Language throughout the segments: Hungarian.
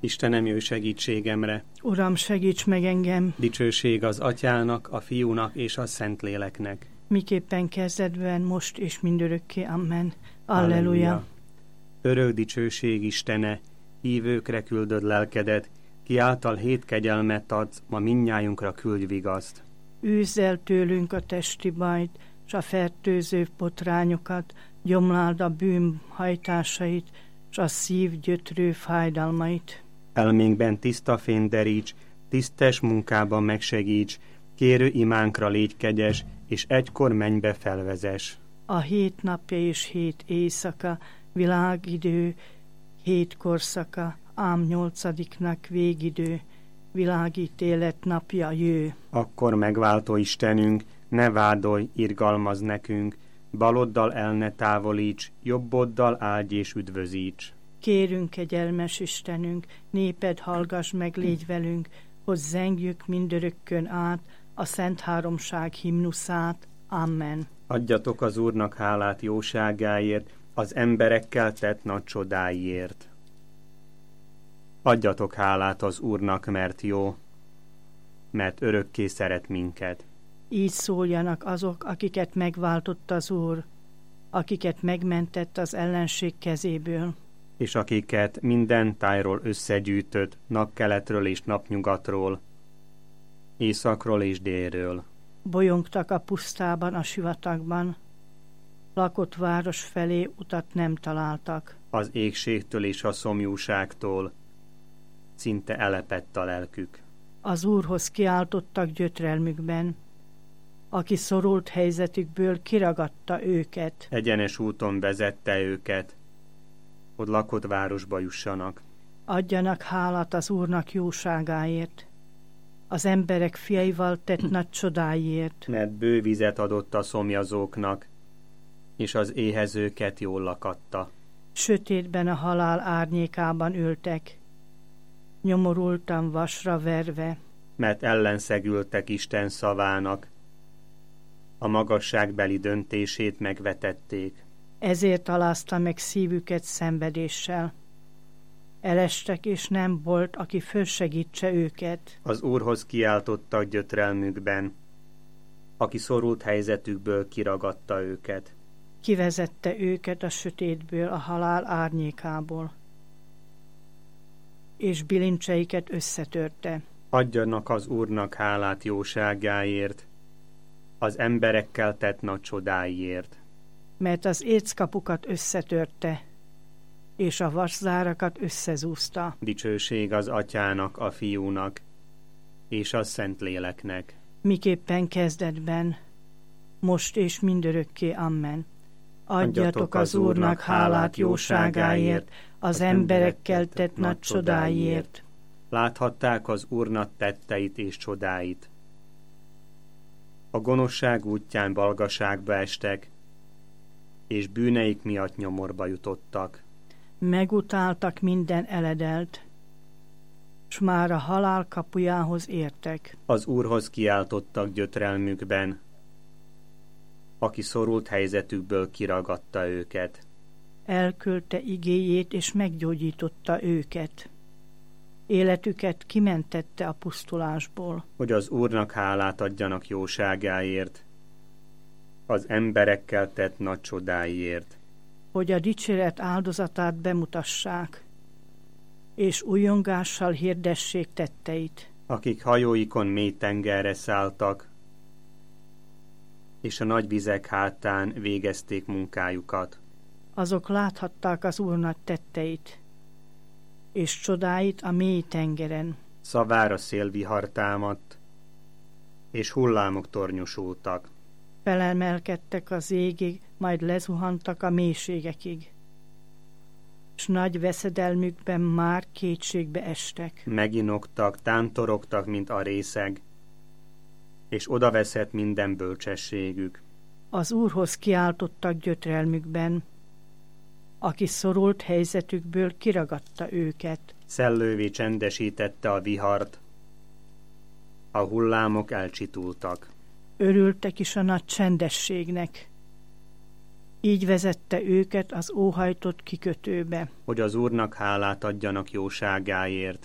Istenem, jöjj segítségemre! Uram, segíts meg engem! Dicsőség az Atyának, a Fiúnak és a Szentléleknek. Miképpen kezdetben, most és mindörökké. Amen. Alleluja! Örök dicsőség Istene, hívőkre küldöd lelkedet, ki által hét kegyelmet adsz, ma mindnyájunkra küldj vigaszt. Űzd el tőlünk a testi bajt, s a fertőző potrányokat, gyomláld a bűn hajtásait, s a szív gyötrő fájdalmait. Elménkben tiszta fény deríts, tisztes munkában megsegíts, kérő imánkra légy kegyes, és egykor mennybe felvezess. A 7 napja és 7 éjszaka, világidő, 7 korszaka, ám 8-nak végidő, világítélet napja jő. Akkor megváltó Istenünk, ne vádolj, irgalmazz nekünk, baloddal el ne távolíts, jobboddal áldj és üdvözíts. Kérünk, kegyelmes Istenünk, néped hallgass meg, légy velünk, hogy zengjük mindörökkön át a Szent Háromság himnuszát. Amen. Adjatok az Úrnak hálát jóságáért, az emberekkel tett nagy csodáiért. Adjatok hálát az Úrnak, mert jó, mert örökké szeret minket. Így szóljanak azok, akiket megváltott az Úr, akiket megmentett az ellenség kezéből. És akiket minden tájról összegyűjtött, napkeletről és napnyugatról, északról és délről. Bolyongtak a pusztában, a sivatagban, lakott város felé utat nem találtak. Az égségtől és a szomjúságtól szinte elepett a lelkük. Az Úrhoz kiáltottak gyötrelmükben, aki szorult helyzetükből kiragadta őket. Egyenes úton vezette őket, hogy lakott városba jussanak. Adjanak hálát az Úrnak jóságáért, az emberek fiaival tett nagy csodáiért. Mert bő vizet adott a szomjazóknak, és az éhezőket jól lakatta. Sötétben a halál árnyékában ültek, nyomorultan vasra verve. Mert ellenszegültek Isten szavának, a magasságbeli döntését megvetették. Ezért alázta meg szívüket szenvedéssel. Elestek, és nem volt, aki fölsegítse őket. Az Úrhoz kiáltottak gyötrelmükben, aki szorult helyzetükből kiragadta őket. Kivezette őket a sötétből, a halál árnyékából, és bilincseiket összetörte. Adjanak az Úrnak hálát jóságáért, az emberekkel tett nagy csodáiért. Mert az éckapukat összetörte, és a vaszárakat összezúzta. Dicsőség az Atyának, a Fiúnak, és a Szentléleknek. Miképpen kezdetben, most és mindörökké. Amen. Adjatok az Úrnak hálát jóságáért, az emberekkel tett nagy csodáiért. Láthatták az Úrnak tetteit és csodáit. A gonoszság útján balgaságba estek, és bűneik miatt nyomorba jutottak. Megutáltak minden eledelt, s már a halál kapujához értek. Az Úrhoz kiáltottak gyötrelmükben, aki szorult helyzetükből kiragadta őket. Elküldte igéjét, és meggyógyította őket. Életüket kimentette a pusztulásból. Hogy az Úrnak hálát adjanak jóságáért, az emberekkel tett nagy csodáiért. Hogy a dicséret áldozatát bemutassák, és újongással hirdessék tetteit. Akik hajóikon mély tengerre szálltak, és a nagy vizek hátán végezték munkájukat. Azok láthatták az Úr nagy tetteit, és csodáit a mély tengeren. Szavára szélvihar támadt, és hullámok tornyosultak. Felemelkedtek az égig, majd lezuhantak a mélységekig, s nagy veszedelmükben már kétségbe estek. Meginoktak, tántorogtak, mint a részeg, és odaveszett minden bölcsességük. Az Úrhoz kiáltottak gyötrelmükben, aki szorult helyzetükből kiragadta őket. Szellővé csendesítette a vihart, a hullámok elcsitultak. Örültek is a nagy csendességnek, Így vezette őket az óhajtott kikötőbe, hogy az Úrnak hálát adjanak jóságáért,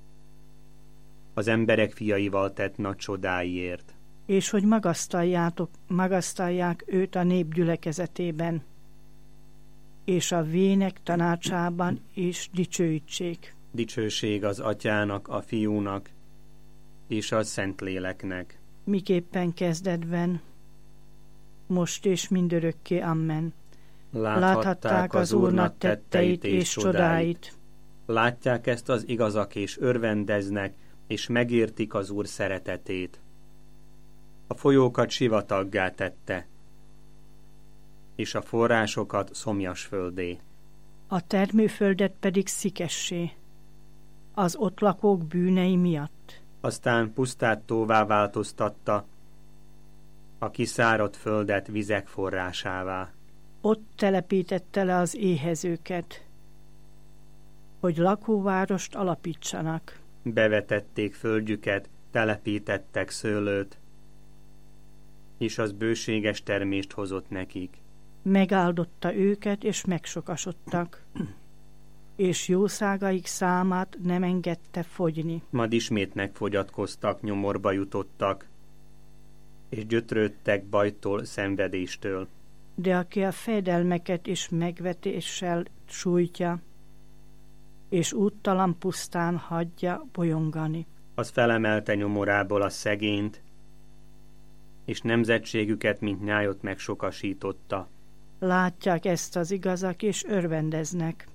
az emberek fiaival tett nagy csodáiért, és hogy magasztalják őt a nép gyülekezetében, és a vének tanácsában is dicsőítsék. Dicsőség az Atyának, a Fiúnak és a Szentléleknek. Miképpen kezdetben, most és mindörökké. Amen. Láthatták az Úrnak tetteit és csodáit. Látják ezt az igazak, és örvendeznek, és megértik az Úr szeretetét. A folyókat sivataggá tette, és a forrásokat szomjas földé. A termőföldet pedig szikessé, az ott lakók bűnei miatt. Aztán pusztát tóvá változtatta, a kiszáradt földet vizek forrásává. Ott telepítette le az éhezőket, hogy lakóvárost alapítsanak. Bevetették földjüket, telepítettek szőlőt, és az bőséges termést hozott nekik. Megáldotta őket, és megsokasodtak, és jószágaik számát nem engedte fogyni. Majd ismét megfogyatkoztak, nyomorba jutottak, és gyötrődtek bajtól, szenvedéstől. De aki a fejedelmeket is megvetéssel sújtja, és úttalan pusztán hagyja bolyongani, az felemelte nyomorából a szegényt, és nemzetségüket, mint nyájot megsokasította. Látják ezt az igazak, és örvendeznek.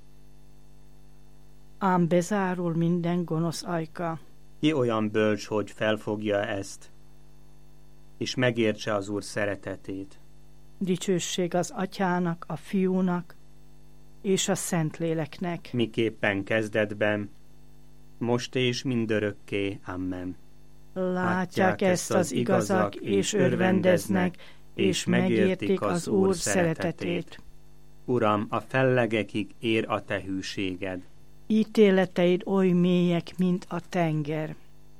Ám bezárul minden gonosz ajka. Ki olyan bölcs, hogy felfogja ezt, és megértse az Úr szeretetét. Dicsőség az Atyának, a Fiúnak és a Szentléleknek. Miképpen kezdetben, most és mindörökké. Amen. Látják ezt az igazak, és örvendeznek, és megértik az Úr szeretetét. Uram, a fellegekig ér a te hűséged. Ítéleteid oly mélyek, mint a tenger.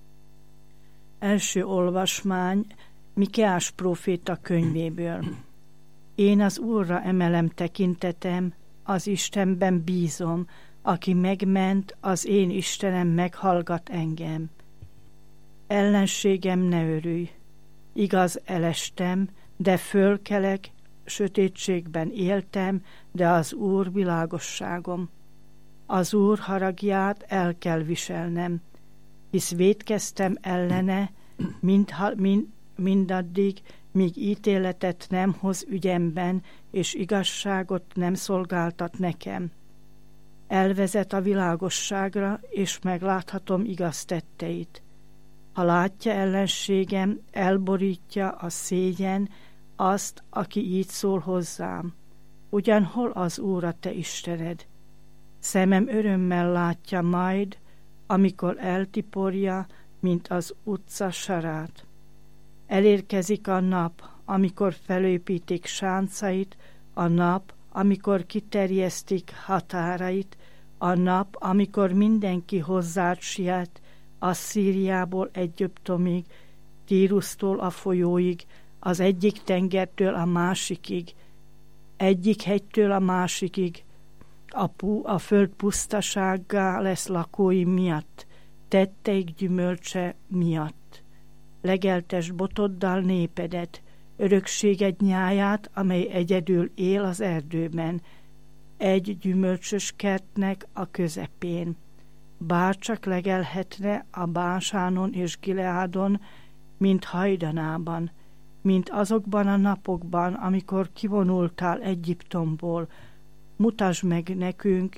Első olvasmány Mikeás próféta könyvéből. Én az Úrra emelem tekintetem, az Istenben bízom, aki megment, az én Istenem meghallgat engem. Ellenségem, ne örülj, igaz, elestem, de fölkelek, sötétségben éltem, de az Úr világosságom. Az Úr haragját el kell viselnem, hisz vétkeztem ellene, mindaddig, míg ítéletet nem hoz ügyemben, és igazságot nem szolgáltat nekem. Elvezet a világosságra, és megláthatom igaz tetteit. Ha látja ellenségem, elborítja a szégyen azt, aki így szól hozzám. Ugyan hol az Úr a te Istened? Szemem örömmel látja majd, amikor eltiporja, mint az utca sarát. Elérkezik a nap, amikor felépítik sáncait, a nap, amikor kiterjesztik határait, a nap, amikor mindenki hozzád siet, Asszíriából Egyiptomig, Tírusztól a folyóig, az egyik tengertől a másikig, egyik hegytől a másikig. A föld pusztasággá lesz lakói miatt, tetteik gyümölcse miatt. Legeltesd botoddal népedet, örökséged nyáját, amely egyedül él az erdőben, egy gyümölcsös kertnek a közepén. Bárcsak legelhetne a Básánon és Gileádon, mint hajdanában, mint azokban a napokban, amikor kivonultál Egyiptomból. Mutasd meg nekünk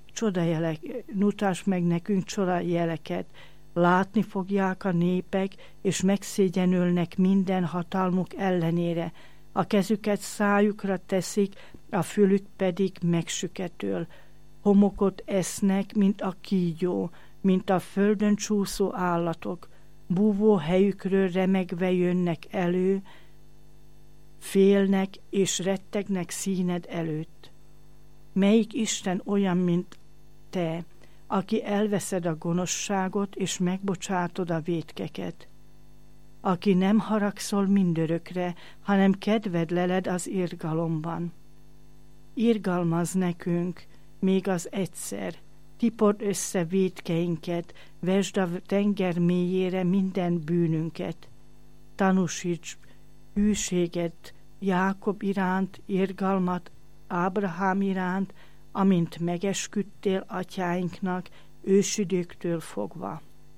csodajeleket, látni fogják a népek, és megszégyenülnek minden hatalmuk ellenére. A kezüket szájukra teszik, a fülük pedig megsüketül. Homokot esznek, mint a kígyó, mint a földön csúszó állatok. Búvó helyükről remegve jönnek elő, félnek és rettegnek színed előtt. Melyik Isten olyan, mint te, aki elveszed a gonoszságot és megbocsátod a vétkeket? Aki nem haragszol mindörökre, hanem kedved leled az irgalomban. irgalmaz nekünk még az egyszer. Tipord össze vétkeinket, vesd a tenger mélyére minden bűnünket. Tanúsíts hűséget Jákob iránt, irgalmat Ábrahám iránt, amint megesküdtél atyáinknak ősidőktől fogva.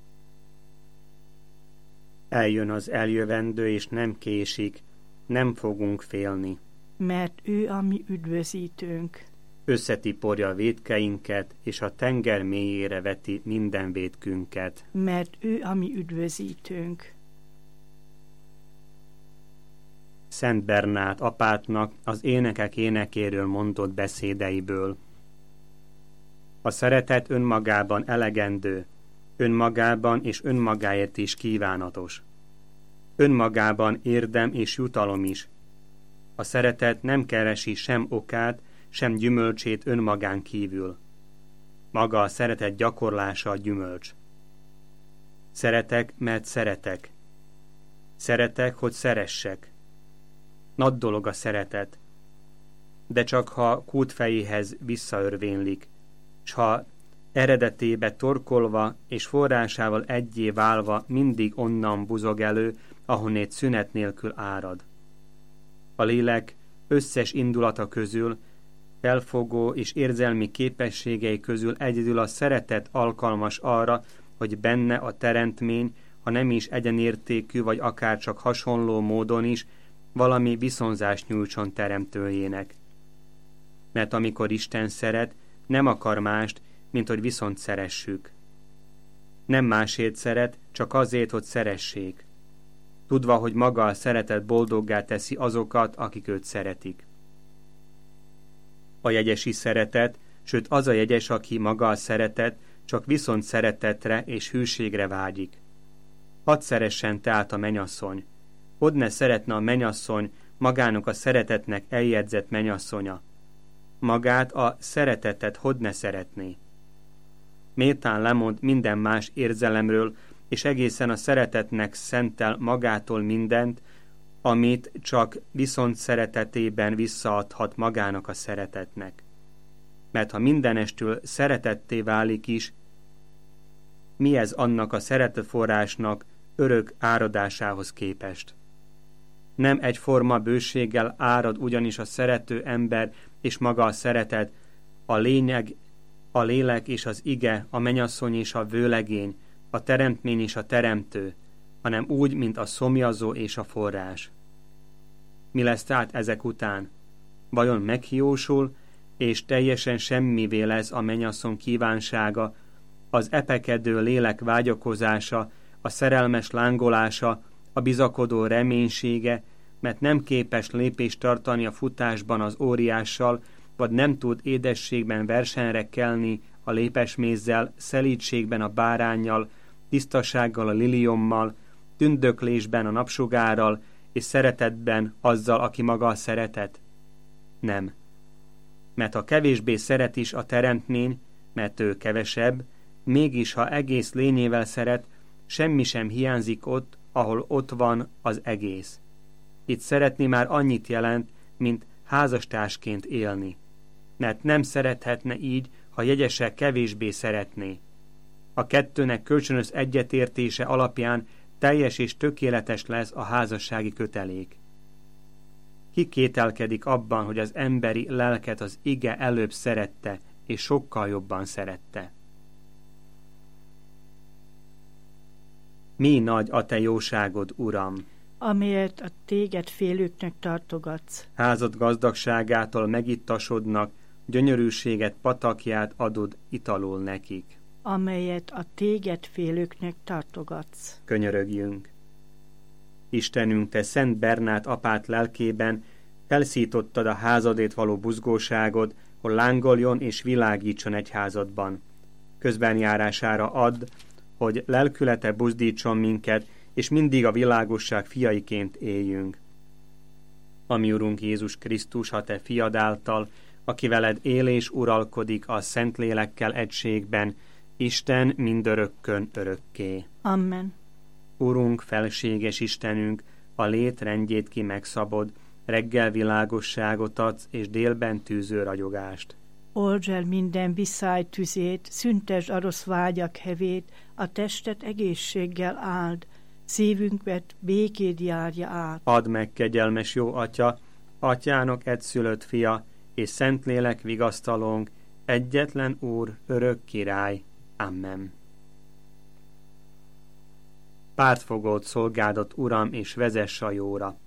Eljön az eljövendő, és nem késik, nem fogunk félni. Mert ő a mi üdvözítőnk. Összetiporja a vétkeinket, és a tenger mélyére veti minden vétkünket. Mert ő a mi üdvözítőnk. Szent Bernát apátnak az énekek énekéről mondott beszédeiből. A szeretet önmagában elegendő, önmagában és önmagáért is kívánatos. Önmagában érdem és jutalom is. A szeretet nem keresi sem okát, sem gyümölcsét önmagán kívül. Maga a szeretet gyakorlása a gyümölcs. Szeretek, mert szeretek. Szeretek, hogy szeressek. Nagy dolog a szeretet, de csak ha kútfejéhez visszaörvénylik, s ha eredetébe torkolva és forrásával egyé válva mindig onnan buzog elő, ahonnét szünet nélkül árad. A lélek összes indulata közül, felfogó és érzelmi képességei közül egyedül a szeretet alkalmas arra, hogy benne a teremtmény, ha nem is egyenértékű vagy akár csak hasonló módon is, valami viszonzást nyújtson teremtőjének. Mert amikor Isten szeret, nem akar mást, mint hogy viszont szeressük. Nem másért szeret, csak azért, hogy szeressék. Tudva, hogy maga a szeretet boldoggá teszi azokat, akik őt szeretik. A jegyesi szeretet, sőt az a jegyes, aki maga a szeretet, csak viszont szeretetre és hűségre vágyik. Hadd szeressen tehát a mennyasszony. Hodne szeretne a mennyasszony magának a szeretetnek eljegyzett mennyasszonya. Magát a szeretetet hodne szeretné. Méltán lemond minden más érzelemről, és egészen a szeretetnek szentel magától mindent, amit csak viszont szeretetében visszaadhat magának a szeretetnek. Mert ha mindenestől szeretetté válik is, mi ez annak a szeretetforrásnak örök áradásához képest? Nem egyforma bőséggel árad ugyanis a szerető ember és maga a szeretet, a lényeg, a lélek és az ige, a mennyasszony és a vőlegény, a teremtmény és a teremtő, hanem úgy, mint a szomjazó és a forrás. Mi lesz tehát ezek után? Vajon meghiósul, és teljesen semmivé lesz a mennyasszony kívánsága, az epekedő lélek vágyakozása, a szerelmes lángolása, a bizakodó reménysége, mert nem képes lépést tartani a futásban az óriással, vagy nem tud édességben versenyre kelni a lépesmézzel, szelídségben a báránnyal, tisztasággal a liliommal, tündöklésben a napsugárral, és szeretetben azzal, aki maga a szeretet? Nem. Mert ha kevésbé szeret is a teremtmény, mert ő kevesebb, mégis ha egész lényével szeret, semmi sem hiányzik ott, ahol ott van az egész. Itt szeretni már annyit jelent, mint házastársként élni. Mert nem szerethetne így, ha jegyese kevésbé szeretné. A kettőnek kölcsönös egyetértése alapján teljes és tökéletes lesz a házassági kötelék. Ki kételkedik abban, hogy az emberi lelket az ige előbb szerette, és sokkal jobban szerette? Mi nagy a te jóságod, Uram! Amelyet a téged félőknek tartogatsz. Házad gazdagságától megittasodnak, gyönyörűséget patakját adod italul nekik. Amelyet a téged félőknek tartogatsz. Könyörögjünk! Istenünk, te Szent Bernát apát lelkében felszítottad a házadét való buzgóságod, hogy lángoljon és világítson egyházadban. Közbenjárására add, hogy lelkülete buzdítson minket, és mindig a világosság fiaiként éljünk. Ami Urunk Jézus Krisztus, a te fiad által, aki veled él és uralkodik a Szentlélekkel egységben, Isten mindörökkön örökké. Amen. Urunk, felséges Istenünk, a lét rendjét ki megszabod, reggel világosságot adsz, és délben tűző ragyogást. Oldj el minden viszály tüzét, szüntesd a rossz vágyak hevét, a testet egészséggel áld, szívünket békéd járja át. Add meg, kegyelmes jó Atya, Atyának egyszülött fia, és Szentlélek vigasztalónk, egyetlen Úr, örök király. Amen. Pártfogód szolgádat, Uram, és vezess a jóra.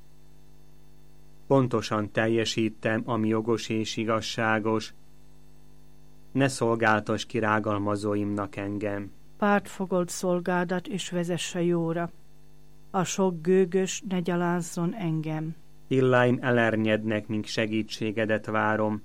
Pontosan teljesítem, ami jogos és igazságos, ne szolgáltass ki rágalmazóimnak engem. Pártfogod szolgádat, és vezess a jóra. A sok gőgös ne gyalázzon engem. Illáim elernyednek, míg segítségedet várom,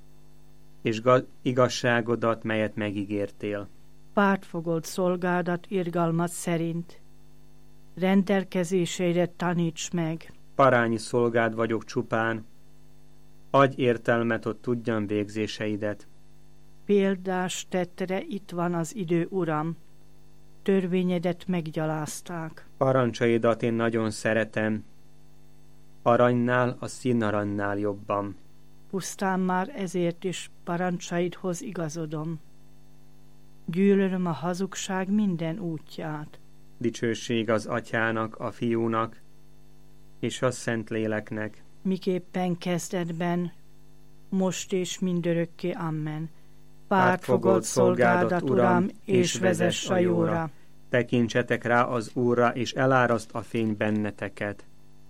és igazságodat, melyet megígértél. Pártfogod szolgádat irgalmat szerint. Rendelkezéseire taníts meg. Parányi szolgád vagyok csupán, adj értelmet, hogy tudjam végzéseidet. Példás tettre itt van az idő, Uram, törvényedet meggyalázták. Parancsaidat én nagyon szeretem, aranynál, a színarannál jobban. Pusztán már ezért is parancsaidhoz igazodom. Gyűlölöm a hazugság minden útját. Dicsőség az Atyának, a Fiúnak, és a Szentléleknek. Miképpen kezdetben, most és mindörökké. Amen. Pártfogod szolgádat, Uram, és vezess a jóra. Tekintsetek rá az Úrra, és eláraszt a fény benneteket.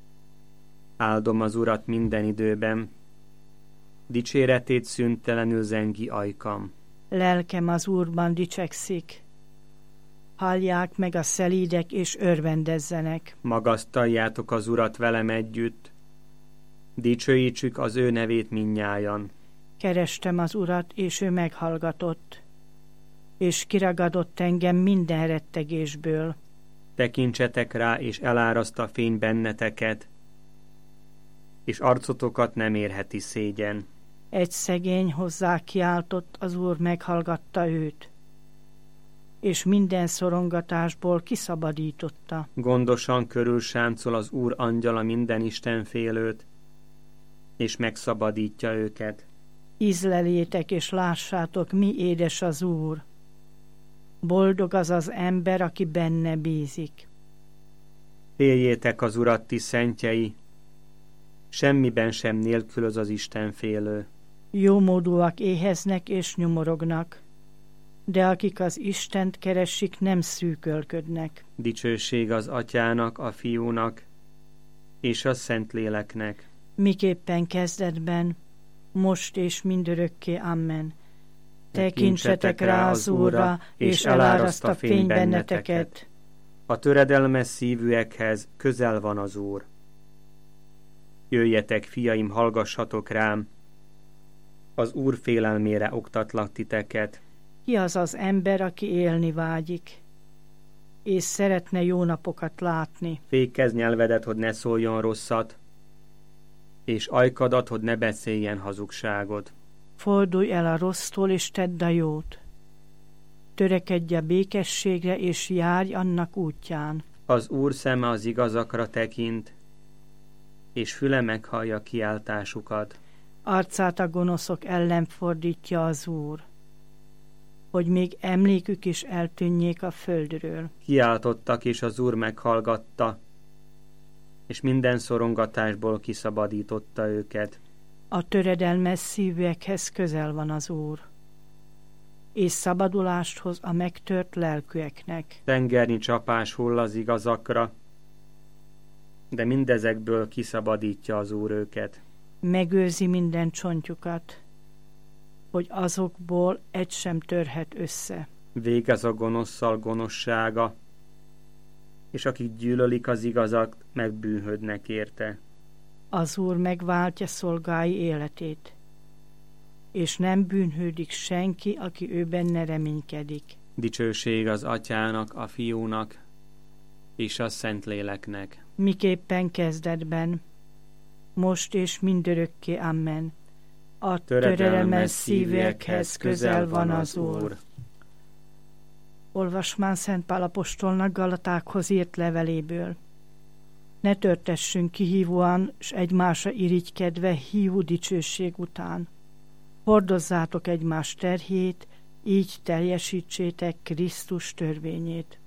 Áldom az Urat minden időben, dicséretét szüntelenül zengi ajkam. Lelkem az Úrban dicsekszik, hallják meg a szelídek, és örvendezzenek. Magasztaljátok az Urat velem együtt, dicsőítsük az ő nevét mindnyájan. Kerestem az Urat, és ő meghallgatott, és kiragadott engem minden rettegésből. Tekintsetek rá, és eláraszt a fény benneteket, és arcotokat nem érheti szégyen. Egy szegény hozzá kiáltott, az Úr meghallgatta őt, és minden szorongatásból kiszabadította. Gondosan körülsáncol az Úr angyala minden istenfélőt, és megszabadítja őket. Ízleljétek és lássátok, mi édes az Úr. Boldog az az ember, aki benne bízik. Féljétek az Urat, ti szentjei, semmiben sem nélkülöz az istenfélő. Jómódúak éheznek és nyomorognak, de akik az Istent keresik, nem szűkölködnek. Dicsőség az Atyának, a Fiúnak, és a Szentléleknek. Miképpen kezdetben, most és mindörökké. Amen. Tekintsetek rá az Úrra, és eláraszt a fény benneteket. A töredelmes szívűekhez közel van az Úr. Jöjjetek, fiaim, hallgassatok rám, az Úr félelmére oktatlak titeket. Ki az az ember, aki élni vágyik, és szeretne jó napokat látni? Fékezz nyelvedet, hogy ne szóljon rosszat, és ajkadat, hogy ne beszéljen hazugságot. Fordulj el a rossztól, és tedd a jót. Törekedj a békességre, és járj annak útján. Az Úr szeme az igazakra tekint, és füle meghallja kiáltásukat. Arcát a gonoszok ellen fordítja az Úr, hogy még emlékük is eltűnjék a földről. Kiáltottak, és az Úr meghallgatta, és minden szorongatásból kiszabadította őket. A töredelmes szívűekhez közel van az Úr, és szabadulást hoz a megtört lelkűeknek. Tengernyi csapás hull az igazakra, de mindezekből kiszabadítja az Úr őket. Megőrzi minden csontjukat, hogy azokból egy sem törhet össze. Végez a gonoszszal gonoszsága, és akik gyűlölik az igazat, megbűnhödnek érte. Az Úr megváltja szolgái életét, és nem bűnhődik senki, aki ő benne reménykedik. Dicsőség az Atyának, a Fiúnak, és a Szentléleknek. Miképpen kezdetben, most és mindörökké. Amen. A töredelmes szívekhez közel van az Úr. Olvasmány Szent Pál apostolnak Galatákhoz írt leveléből. Ne törtessünk kihívóan, s egymásra irigykedve hívó dicsőség után. Hordozzátok egymás terhét, így teljesítsétek Krisztus törvényét.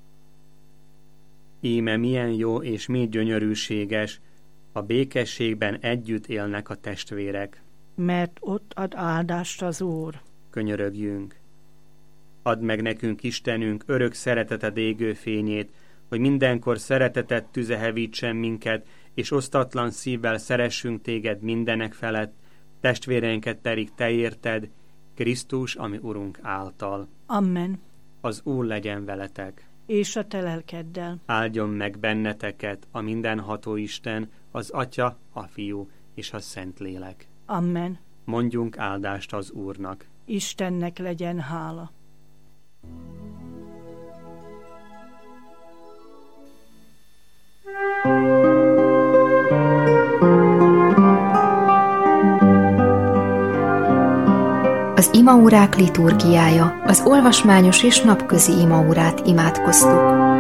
Íme milyen jó és mi gyönyörűséges, a békességben együtt élnek a testvérek. Mert ott ad áldást az Úr. Könyörögjünk. Add meg nekünk, Istenünk, örök szereteted égő fényét, hogy mindenkor szereteted tüze hevítsen minket, és osztatlan szívvel szeressünk téged mindenek felett, testvéreinket pedig te érted, Krisztus, ami Urunk által. Amen. Az Úr legyen veletek. És a te lelkeddel. Áldjon meg benneteket a mindenható Isten, az Atya, a Fiú és a Szentlélek. Amen. Mondjunk áldást az Úrnak. Istennek legyen hála. Az imaórák liturgiája, az olvasmányos és napközi imaórát imádkoztuk.